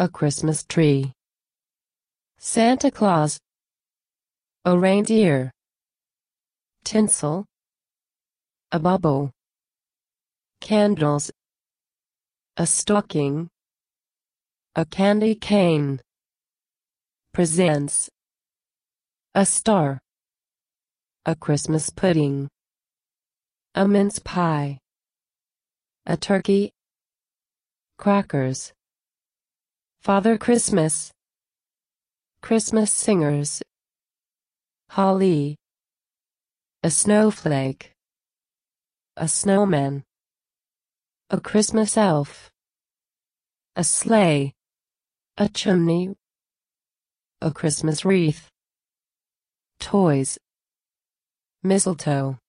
A Christmas tree. Santa Claus. A reindeer. Tinsel. A bubble. Candles. A stocking. A candy cane. Presents. A star. A Christmas pudding. A mince pie. A turkey. Crackers. Father Christmas. Christmas singers. Holly. A snowflake. A snowman. A Christmas elf. A sleigh. A chimney. A Christmas wreath. Toys. Mistletoe.